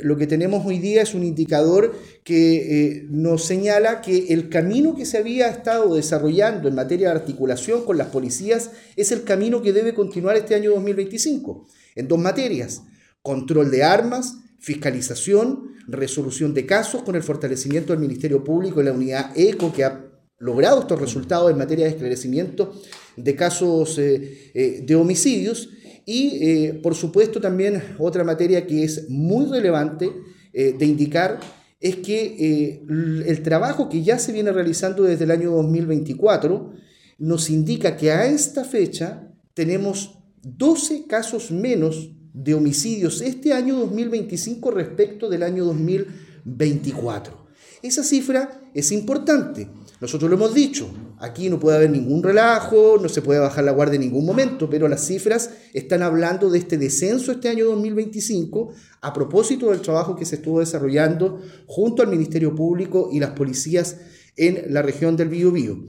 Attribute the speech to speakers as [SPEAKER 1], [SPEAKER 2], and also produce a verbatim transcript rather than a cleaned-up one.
[SPEAKER 1] lo que tenemos hoy día es un indicador que eh, nos señala que el camino que se había estado desarrollando en materia de articulación con las policías es el camino que debe continuar este año dos mil veinticinco, en dos materias: control de armas, fiscalización, resolución de casos, con el fortalecimiento del Ministerio Público y la unidad ECO, que ha logrado estos resultados en materia de esclarecimiento de casos eh, eh, de homicidios. Y, eh, por supuesto, también otra materia que es muy relevante eh, de indicar es que eh, el trabajo que ya se viene realizando desde el año dos mil veinticuatro nos indica que a esta fecha tenemos doce casos menos de homicidios este año dos mil veinticinco respecto del año dos mil veinticuatro. Esa cifra es importante. Nosotros lo hemos dicho, aquí no puede haber ningún relajo, no se puede bajar la guardia en ningún momento, pero las cifras están hablando de este descenso este año dos mil veinticinco a propósito del trabajo que se estuvo desarrollando junto al Ministerio Público y las policías en la región del Biobío.